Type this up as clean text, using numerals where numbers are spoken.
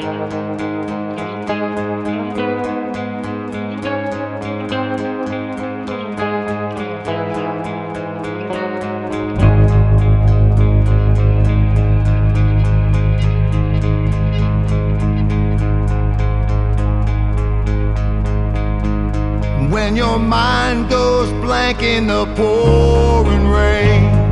When your mind goes blank in the pouring rain,